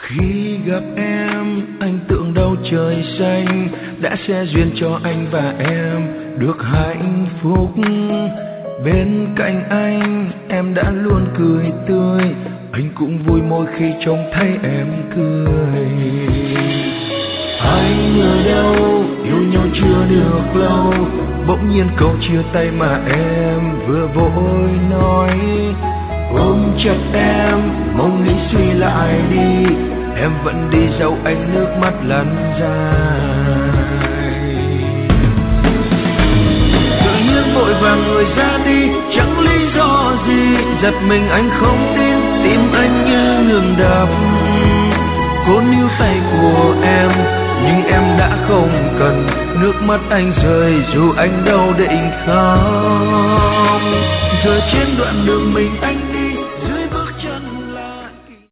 Khi gặp em, anh tưởng đâu trời xanh đã sẽ duyên cho anh và em được hạnh phúc. Bên cạnh anh, em đã luôn cười tươi, anh cũng vui mỗi khi trông thấy em cười. Anh ở đâu, yêu nhau chưa được lâu, bỗng nhiên câu chia tay mà em vừa vội nói. Ôm chặt em, mong nghĩ suy lại đi, em vẫn đi dẫu anh nước mắt lăn dài. Tự nhiên vội vàng người ra đi, chẳng lý do gì, giật mình anh không tin, tim anh như ngừng đập. Cố níu tay của em, nhưng em đã không cần, nước mắt anh rơi dù anh đâu định khóc. Giờ trên đoạn đường mình anh